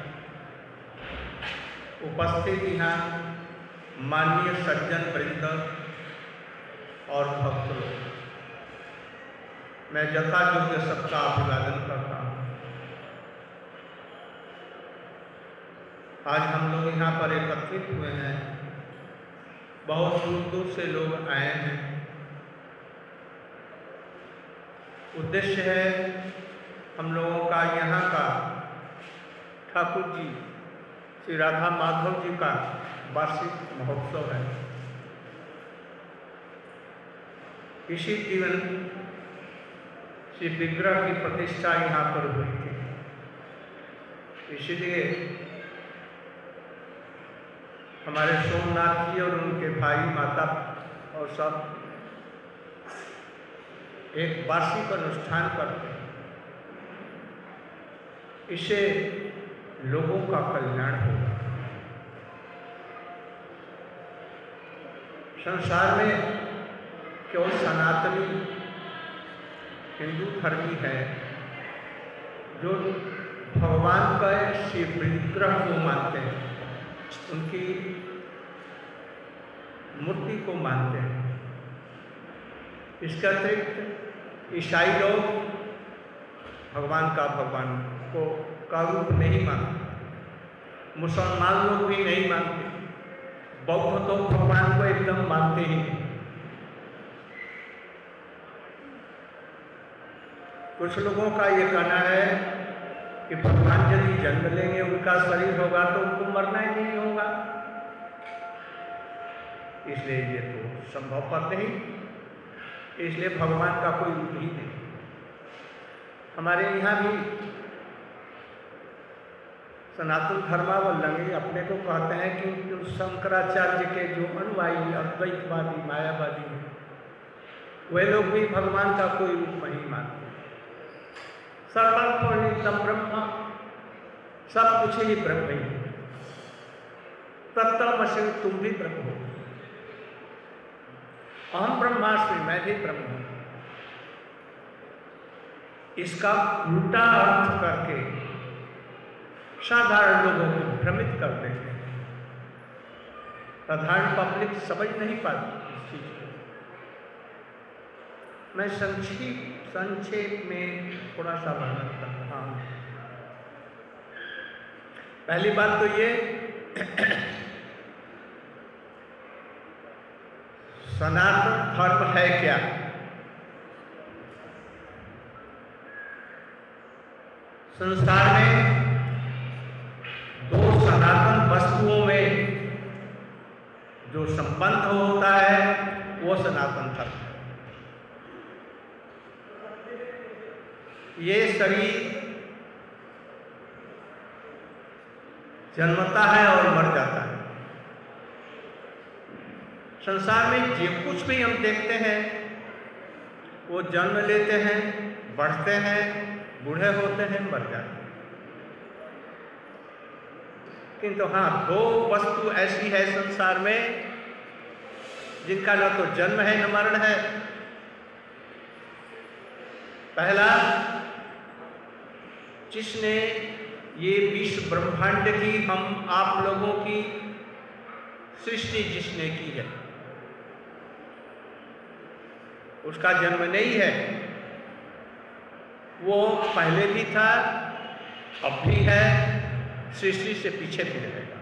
उपस्थित यहाँ माननीय सज्जन वृंद और भक्त लोग, मैं यथा योग्य सबका अभिवादन करता हूँ। आज हम लोग यहाँ पर एकत्रित हुए हैं, बहुत दूर दूर से लोग आए हैं। उद्देश्य है हम लोगों का यहाँ का ठाकुर जी श्री राधा माधव जी का वार्षिक महोत्सव है। इसी दिन श्री विग्रह की प्रतिष्ठा यहाँ पर हुई थी, इसलिए हमारे सोमनाथ जी और उनके भाई माता और सब एक वार्षिक अनुष्ठान करते हैं। इससे लोगों का कल्याण होगा। संसार में केवल सनातनी हिंदू धर्मी है जो भगवान का श्री विग्रह को मानते हैं, उनकी मूर्ति को मानते हैं। इसके अतिरिक्त ईसाई लोग भगवान का भगवान को का रूप नहीं मानते, मुसलमान लोग भी नहीं मानते, बौद्ध तो भगवान को एकदम मानते ही नहीं। कुछ लोगों का ये कहना है कि भगवान यदि जन्म लेंगे, उनका शरीर होगा तो उनको मरना ही नहीं होगा, इसलिए ये तो संभवपर नहीं, इसलिए भगवान का कोई रूप ही नहीं। हमारे यहाँ भी सनातन धर्मावलंबी अपने को कहते हैं कि जो शंकराचार्य के जो अनुयायी अद्वैतवादी मायावादी हैं, वे लोग भी भगवान का कोई रूप नहीं मानते। सर्वम ब्रह्म, सब कुछ ही ब्रह्म ही है। तत्वमसि, तुम भी ब्रह्म हो। अहम ब्रह्मास्मि, मैं भी ब्रह्म हूं। इसका उल्टा अर्थ करके साधारण लोगों को भ्रमित कर देते हैं। साधारण पब्लिक समझ नहीं पाती इस चीज को। मैं संक्षेप संक्षेप में थोड़ा सा वर्णन करता हूं। पहली बात तो ये, सनातन धर्म है क्या? संसार में दो सनातन वस्तुओं में जो संबंध होता है वो सनातन धर्म है। ये शरीर जन्मता है और मर जाता है। संसार में जो कुछ भी हम देखते हैं वो जन्म लेते हैं, बढ़ते हैं, बूढ़े होते हैं, मर जाते हैं। किंतु हाँ, दो वस्तु ऐसी है संसार में जिनका न तो जन्म है न मरण है। पहला, जिसने ये विश्व ब्रह्मांड की, हम आप लोगों की सृष्टि जिसने की है, उसका जन्म नहीं है। वो पहले भी था, अब भी है, सृष्टि से पीछे भी रहेगा।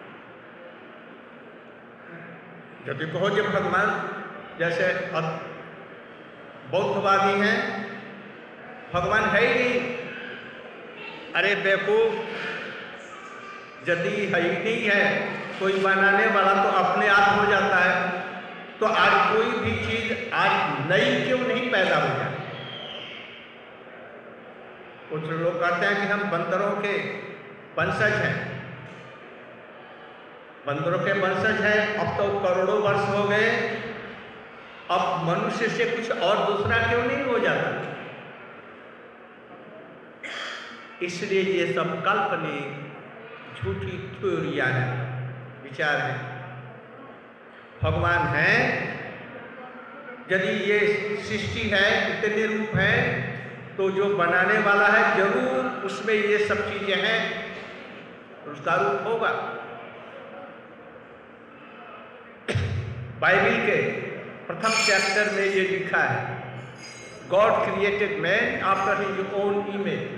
जब भी कहो जब भगवान जैसे अब बौद्धवादी हैं, भगवान है ही नहीं। अरे बेवकूफ, यदि है ही नहीं है, कोई बनाने वाला तो अपने आप हो जाता है। तो आज कोई भी चीज आज नई क्यों नहीं पैदा हो जाती? कुछ लोग कहते हैं कि हम बंदरों के वंशज हैं, बंदरों के वंशज हैं। अब तो करोड़ों वर्ष हो गए, अब मनुष्य से कुछ और दूसरा क्यों नहीं हो जाता? इसलिए ये सब काल्पनिक झूठी थ्योरियां हैं, विचार हैं। भगवान है, यदि ये सृष्टि है, इतने रूप हैं, तो जो बनाने वाला है जरूर उसमें ये सब चीजें हैं, उसका रूप होगा। बाइबल के प्रथम चैप्टर में ये लिखा है, God created man after his own image,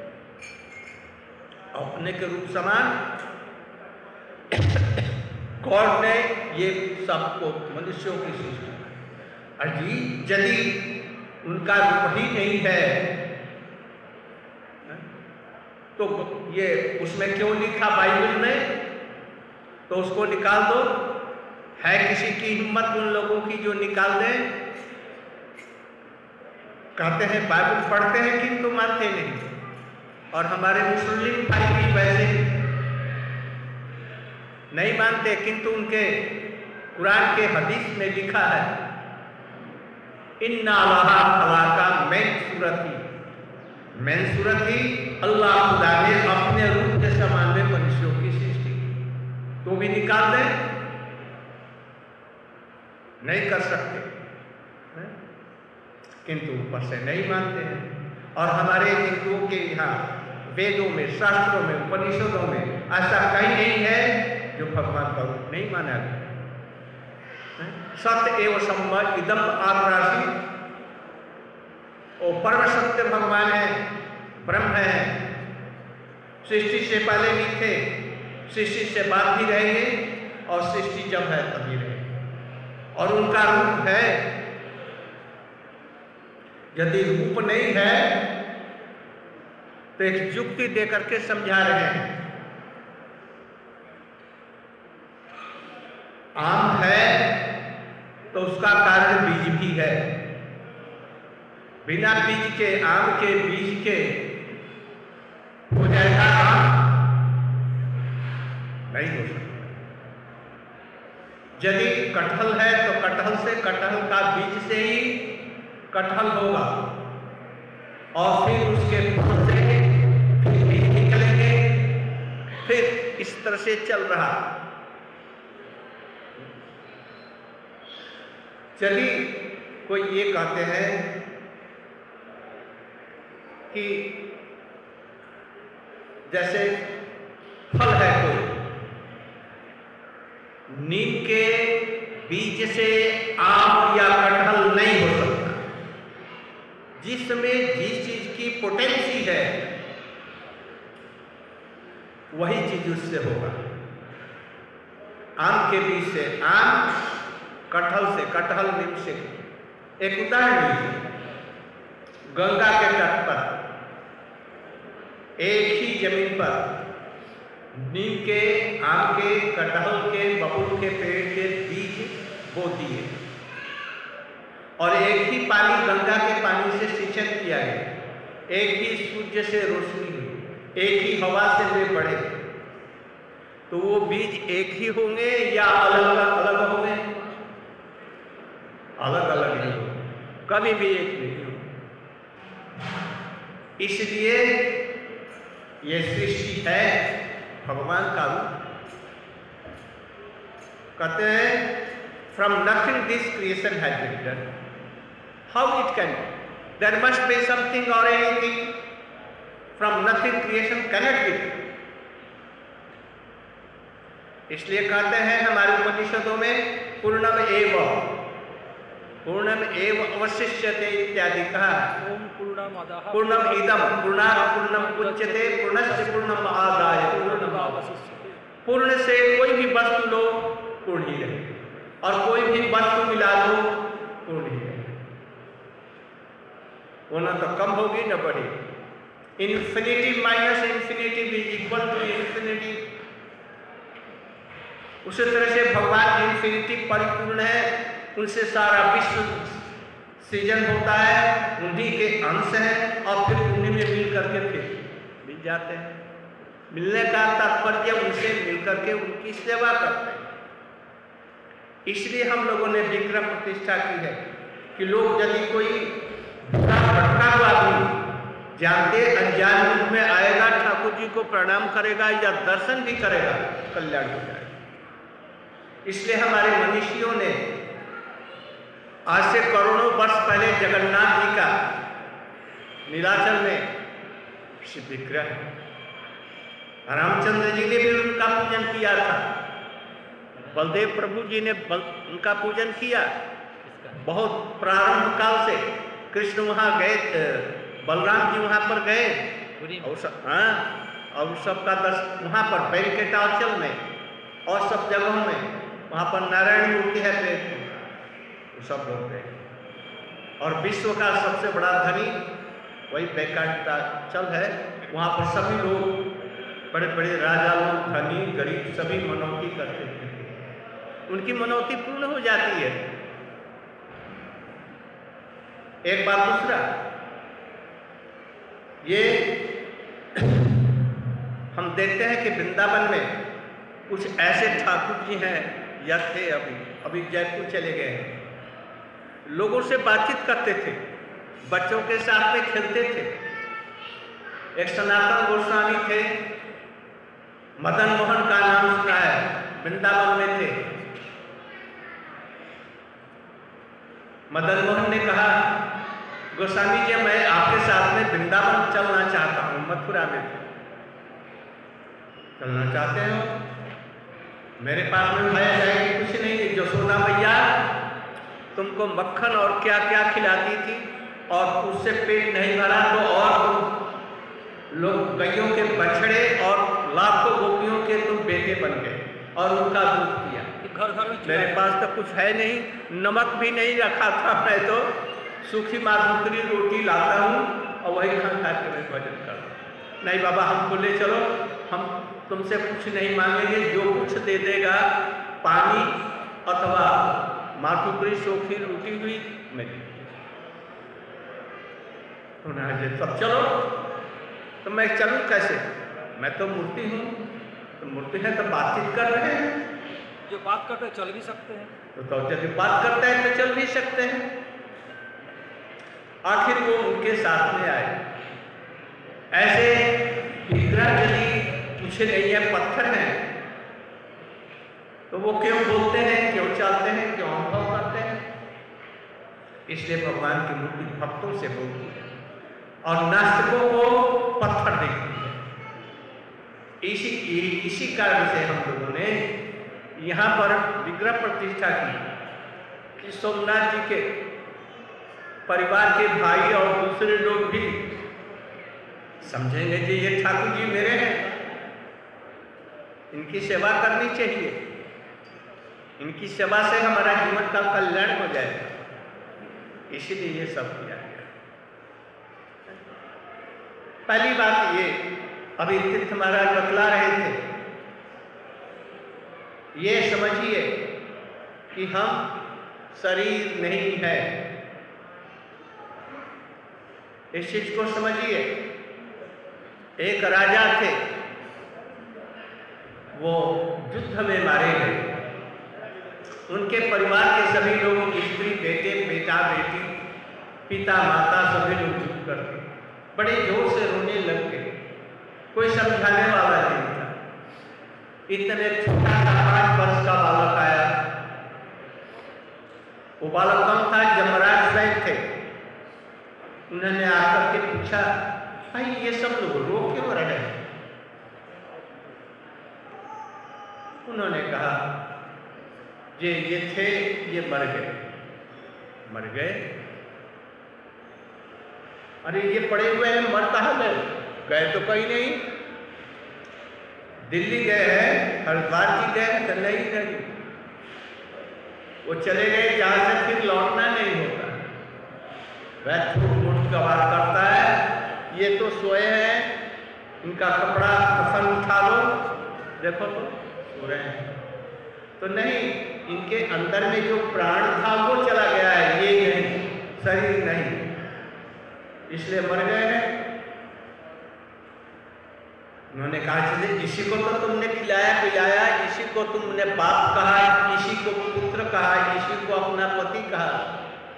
अपने के रूप समान गॉड ने ये सबको मनुष्यों की सृष्टि। अजी यदि उनका रूप ही नहीं है तो ये उसमें क्यों लिखा बाइबल में? तो उसको निकाल दो। है किसी की हिम्मत उन लोगों की जो निकाल दें? कहते हैं बाइबल पढ़ते हैं किंतु मानते नहीं। और हमारे मुस्लिम भाई भी वैसे नहीं मानते, किंतु उनके कुरान के हदीस में लिखा है, इन्ना अल्लाह खलाका मैन सूरती, मैन सूरती, अल्लाह खुदा ने अपने रूप के समान में मनुष्यों की सृष्टि। तो भी निकाल दें, नहीं कर सकते, किंतु ऊपर से नहीं मानते हैं। और हमारे हिंदुओं के यहाँ वेदों में, शास्त्रों में, उपनिषदों में ऐसा कहीं नहीं है जो भगवान का रूप नहीं माना गया। सत्य एवं सम्मत इदम आत्मराशि, और परम सत्य भगवान है, ब्रह्म है। सृष्टि से पहले भी थे, सृष्टि से बाद भी रहेंगे, और सृष्टि जब है तभी रहेगी। और उनका रूप है। यदि रूप नहीं है तो एक युक्ति देकर के समझा रहे हैं। आम है तो उसका कारण बीज भी है। बिना बीज के, आम के बीज के हो जाएगा आम, यदि कटहल है तो कटहल से, कटहल का बीज से ही कटहल होगा, और फिर उसके फूल से फिर बीज निकलेंगे, फिर इस तरह से चल रहा। चलिए कोई ये कहते हैं कि जैसे फल है कोई, नीम के बीज से आम या कटहल नहीं हो सकता। जिसमें जिस चीज की पोटेंसी है वही चीज उससे होगा। आम के बीज से आम, कटहल से कटहल, नीम से। एक उदाहरण लीजिए, गंगा के तट पर एक ही जमीन पर नीम के, आम के, कटहल के, बबूल के पेड़ के बीज बो दिए और एक ही पानी, गंगा के पानी से सिंचन किया गया, एक ही सूर्य से रोशनी हुई, एक ही हवा से वे बढ़े, तो वो बीज एक ही होंगे या अलग अलग अलग होंगे? अलग अलग नहीं होंगे, कभी भी एक नहीं होंगे। इसलिए ये सृष्टि है भगवान का रूप। कहते हैं from nothing this creation has been done. How it can, there must be something or anything. From nothing creation cannot be. इसलिए कहते हैं हमारे उपनिषदों में पूर्णम एव, पूर्णम एव अवशिष्यते इत्यादि कहा। ओम पूर्णमदः पूर्णम इदम पूर्णात् पूर्णम उच्यते पूर्णस्य पूर्णम आदाय पूर्णमेवावशिष्यते। पूर्ण से कोई भी वस्तु लो पूर्ण ही रहे, और कोई भी वस्तु मिला लो पूर्ण ही रहे। वो ना तो कम होगी न बढ़ेगी। Infinity minus infinity is equal to infinity. उसी तरह से भगवान इन्फिनिटी परिपूर्ण है, उनसे सारा विश्व सृजन होता है, उन्हीं के अंश हैं, और फिर उन्हीं में मिल करके फिर मिल जाते हैं। मिलने का तात्पर्य उनसे मिल करके उनकी सेवा करते हैं। इसलिए हम लोगों ने विक्रम प्रतिष्ठा की है कि लोग यदि कोई भटका हुआ आदमी जानते अनजान रूप में आएगा, ठाकुर जी को प्रणाम करेगा या दर्शन भी करेगा, कल्याण हो जाएगा। इसलिए हमारे मनीषियों ने आज से करोड़ों वर्ष पहले जगन्नाथ जी का नीलाचल में शिव विग्रह, रामचंद्र जी ने भी उनका पूजन किया था, बलदेव प्रभु जी ने बल, उनका पूजन किया। बहुत प्रारंभ काल से कृष्ण वहाँ गए, बलराम जी वहाँ पर गए, और सब हाँ और सबका दर्शन वहाँ पर बैरिकेटाचल में और सब जगहों में, वहाँ पर नारायण मूर्ति है पेड़, सब लोग गए। और विश्व का सबसे बड़ा धनी वही बैरिकेटाचल है, वहाँ पर सभी लोग, बड़े बड़े राजा लोग, धनी गरीब सभी मनौती करते थे, उनकी मनौती पूर्ण हो जाती है। एक बात दूसरा, ये हम देखते हैं कि वृंदावन में कुछ ऐसे ठाकुर जी हैं या थे, अभी अभी जयपुर चले गए हैं, लोगों से बातचीत करते थे, बच्चों के साथ में खेलते थे। एक सनातन गोस्वामी थे, मदन मोहन का नाम सुना है, वृंदावन में थे। मदन मोहन ने कहा, गोस्वामी जी मैं आपके साथ में वृंदावन चलना चाहता हूँ। मथुरा में थे, चलना चाहते हो? मेरे पास में भैया जाएगी कुछ नहीं। यशोदा मैया तुमको मक्खन और क्या क्या खिलाती थी, और उससे पेट नहीं भरा तो और लोग गैयों के बछड़े और लाखों गोपियों के तुम बेटे बन गए और उनका दूध पिया। घर घर में मेरे पास तो कुछ है नहीं, नमक भी नहीं रखा था, मैं तो सूखी माधुकरी रोटी लाता हूँ और वही खा खा के मैं भजन करता। नहीं बाबा हमको ले चलो, हम तुमसे कुछ नहीं मांगेंगे, जो कुछ दे देगा पानी अथवा माधुकरी सूखी रोटी हुई मैं दे। सब चलो, तो मैं चलूँ कैसे? मैं तो मूर्ति हूँ, तो मूर्ति है तो बातचीत कर रहे हैं, जो बात करते चल भी सकते हैं। तो, तो जब बात करता है तो चल भी सकते हैं। आखिर वो उनके साथ में आए। ऐसे विग्रह यदि कुछ नहीं है, पत्थर है, तो वो क्यों बोलते हैं, क्यों चाहते हैं, क्यों अनुभव करते हैं? इसलिए भगवान की मूर्ति भक्तों से बोलती है और नास्तिकों को पत्थर देखती है। इसी इसी कारण से हम लोगों ने यहाँ पर विग्रह प्रतिष्ठा की कि सोमनाथ जी के परिवार के भाई और दूसरे लोग भी समझेंगे कि ये ठाकुर जी मेरे हैं, इनकी सेवा करनी चाहिए, इनकी सेवा से हमारा जीवन का कल्याण हो जाएगा। इसीलिए ये सब किया गया। पहली बात ये अभी तीर्थ महाराज बतला रहे थे, ये समझिए कि हम शरीर नहीं है, इस चीज को समझिए। एक राजा थे, वो युद्ध में मारे गए। उनके परिवार के सभी लोग, स्त्री, बेटे, बेटा, बेटी, पिता, माता, सभी लोग चुप करके बड़े जोर से रोने लग गए। कोई समझाने वाला नहीं था। इतने छोटा सा पांच वर्ष का बालक आया। वो बालक कम था, जमराज स्वयं थे। उन्होंने आकर के पूछा, भाई ये सब लोग रो क्यों रहे हैं? उन्होंने कहा, ये ये थे, ये मर गए। मर गए? अरे ये पड़े हुए हैं, मर कहाँ गए? गए तो कहीं नहीं। दिल्ली गए हैं, हरिद्वार जी गए हैं, तो नहीं नहीं, वो चले गए जहां से फिर लौटना नहीं होता। वह झूठ मूठ का बात करता है। ये तो सोए हैं, इनका कपड़ा कफन उठा लो, देखो तो सो रहे हैं। तो नहीं, इनके अंदर में जो प्राण था वो चला गया है, ये नहीं, शरीर नहीं, इसलिए मर गए हैं। उन्होंने कहा, इसी को तो तुमने खिलाया पिलाया, इसी को तुमने बाप कहा, इसी को पुत्र कहा, इसी को अपना पति कहा।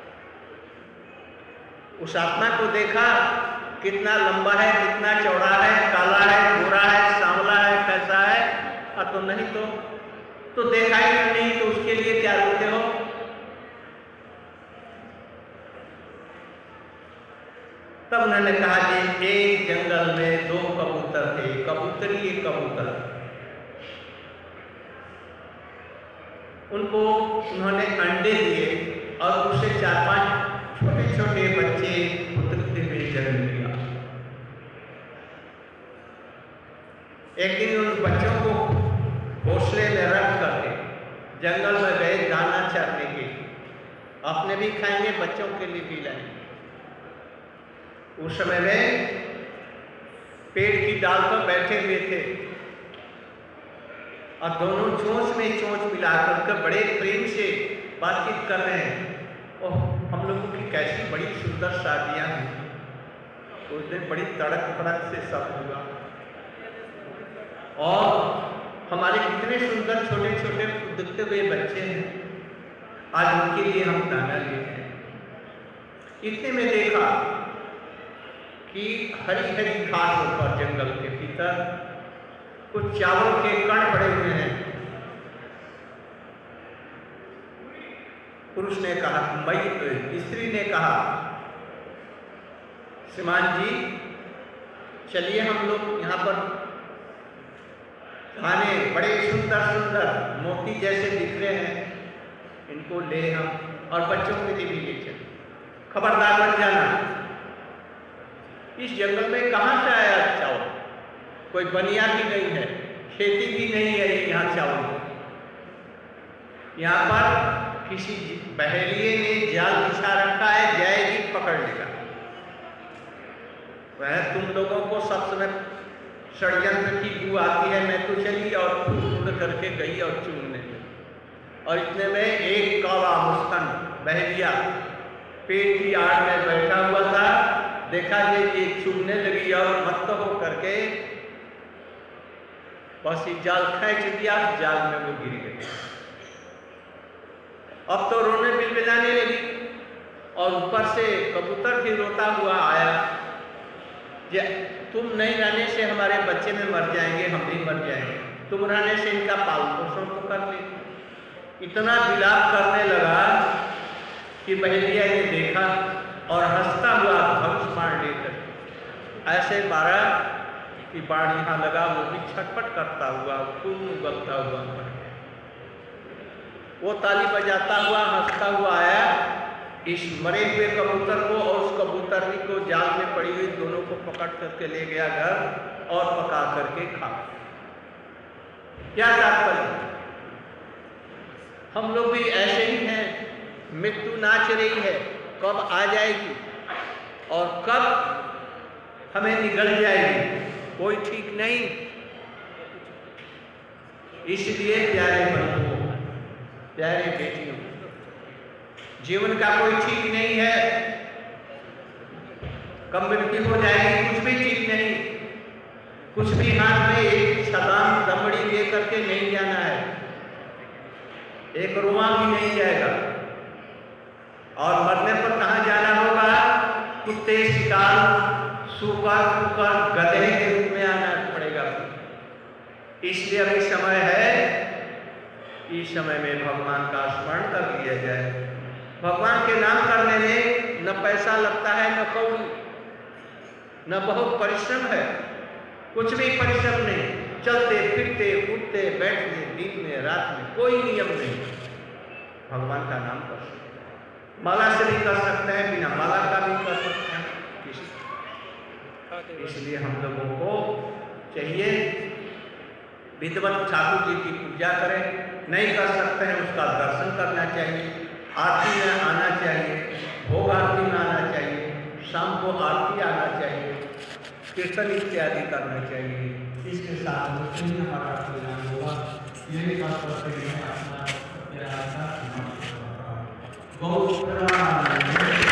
उस आत्मा को देखा कितना लंबा है, कितना चौड़ा है, काला है, गोरा है, सांवला है, कैसा है? आ तो नहीं तो तो देखा ही नहीं, तो उसके लिए क्या रोते हो? तब उन्होंने कहा कि एक जंगल में दो कबूतर थे, कबूतरी एक कबूतर। उनको उन्होंने अंडे दिए और उससे चार पांच छोटे छोटे बच्चे पुत्रत्व में जन्म लिया। एक दिन उन बच्चों को घोंसले में रख करके जंगल में गए दाना चरने के लिए। अपने भी खाएंगे, बच्चों के लिए भी लाएंगे। उस समय में पेड़ की डाल पर बैठे हुए थे और दोनों चोंच में चोंच मिलाकर के बड़े प्रेम से बातचीत कर रहे हैं। ओह, हम लोगों की कैसी बड़ी सुंदर शादियां हैं। उस दिन बड़ी तड़क फड़क से सब हुआ और हमारे कितने सुंदर छोटे छोटे दिखते हुए बच्चे हैं, आज उनके लिए हम दाना लेते हैं। इतने में देखा कि हरी हरी घास पर जंगल के भीतर कुछ चावल के कण पड़े हुए हैं। पुरुष ने कहा, मई स्त्री ने कहा, श्रीमान जी चलिए हम लोग यहाँ पर खाने बड़े सुंदर सुंदर मोती जैसे दिख रहे हैं, इनको ले हम और बच्चों के लिए भी ले चले। खबरदार बन जाना, इस जंगल में कहाँ से आया चावल? कोई बनिया भी नहीं है, खेती भी नहीं है यहाँ चावल। यहाँ पर किसी बहेलिए ने जाल बिछा रखा है, जाएगी पकड़ लेगा। वह तुम लोगों को सब समय षड्यंत्र की बू आती है। मैं तो चली और उड़ करके गई और चूमने लगी, और इतने में एक कौवा मुस्तन बहेलिया पेड़ की आड़ में बैठा हुआ था। देखा ये ये चूमने लगी और मत्त हो करके बस ये जाल खींच दिया, जाल में वो गिर गई। अब तो रोने बिलबिलाने लगी और ऊपर से कबूतर भी रोता हुआ आया, जे तुम नहीं रहने से हमारे बच्चे में मर जाएंगे, हम भी मर जाएंगे, तुम रहने से इनका पालन पोषण तो कर ले। इतना विलाप करने लगा कि बहेलिया ने देखा और हंसता हुआ धनुष बाण लेकर ऐसे मारा कि बाण यहाँ लगा, वो भी छटपट करता हुआ खून उगलता हुआ मर गया। वो ताली बजाता हुआ हंसता हुआ आया, इस मरे हुए कबूतर को और उस कबूतरनी को जाल में पड़ी हुई दोनों को पकड़ करके ले गया घर और पका करके खा। क्या तात्पर्य? हम लोग भी ऐसे ही हैं, मृत्यु नाच रही है, कब आ जाएगी और कब हमें निगल जाएगी कोई ठीक नहीं। इसलिए प्यारे बंधुओं, प्यारे बेटियों, जीवन का कोई ठीक नहीं है, कब मृत्यु हो जाएगी कुछ भी ठीक नहीं। कुछ भी हाथ में एक छलांग दमड़ी ले करके नहीं जाना है, एक रुआ भी नहीं जाएगा। और मरने पर कहाँ जाना होगा? कुत्ते, शिकार, सुपर कुकर, गधे के रूप में आना पड़ेगा। इसलिए अभी समय है, इस समय में भगवान का स्मरण कर लिया जाए। भगवान के नाम करने में न पैसा लगता है, न कौड़ी, न बहुत परिश्रम है, कुछ भी परिश्रम नहीं। चलते फिरते उठते बैठते दिन में रात में कोई नियम नहीं, भगवान का नाम कर सकते हैं। माला से भी कर सकते हैं, बिना माला का भी कर सकते हैं। इसलिए हम लोगों को चाहिए विद्वत ठाकुर जी की पूजा करें, नहीं कर सकते हैं उसका दर्शन करना चाहिए, आरती में आना चाहिए, भोग आरती में आना चाहिए, शाम को आरती आना चाहिए, कीर्तन इत्यादि करना चाहिए। इसके साथ हमारा कल्याण होगा। यही बात करते हैं।